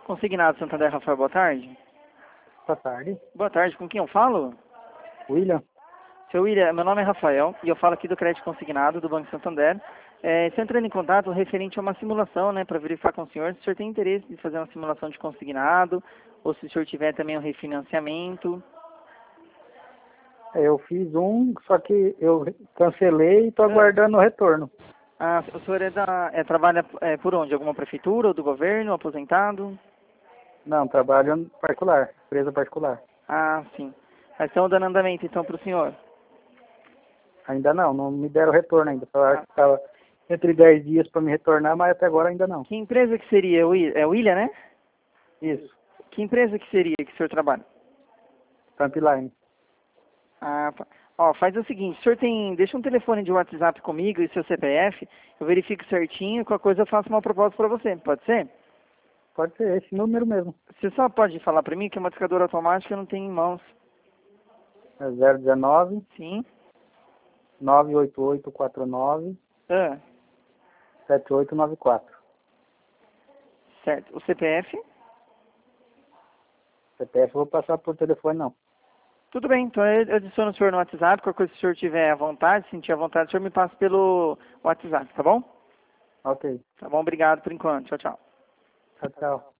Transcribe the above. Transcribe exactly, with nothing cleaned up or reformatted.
Consignado Santander, Rafael, boa tarde. Boa tarde. Boa tarde, com quem eu falo? William. Seu William, meu nome é Rafael e eu falo aqui do Crédito Consignado do Banco Santander. É, estou entrando em contato referente a uma simulação, né, para verificar com o senhor se o senhor tem interesse em fazer uma simulação de consignado ou se o senhor tiver também um refinanciamento. É, Eu fiz um, só que eu cancelei e estou É. aguardando o retorno. Ah, o senhor é da, é, trabalha é, por onde? Alguma prefeitura ou do governo, aposentado? Não, trabalho particular, empresa particular. Ah, sim. Mas estão dando andamento então para o senhor? Ainda não, não me deram retorno ainda. Falaram Ah. que estava entre dez dias para me retornar, mas até agora ainda não. Que empresa que seria? Wi- É William, né? Isso, Que empresa que seria que o senhor trabalha? Tampline. Ah, tá. Ó, faz o seguinte, o senhor tem, deixa um telefone de WhatsApp comigo e seu C P F, eu verifico certinho, qualquer coisa eu faço uma proposta para você, pode ser? Pode ser esse número mesmo. Você só pode falar para mim que é uma discadora automática eu não tenho em mãos. É zero um nove, Sim? nove oito oito quatro nove, Ah, sete oito nove quatro. certo. O C P F? C P F eu vou passar por telefone não. Tudo bem, então eu adiciono o senhor no WhatsApp, qualquer coisa que o senhor tiver à vontade, sentir à vontade, o senhor me passa pelo WhatsApp, tá bom? Ok, Tá bom, obrigado por enquanto. Tchau, tchau. tchau, tchau.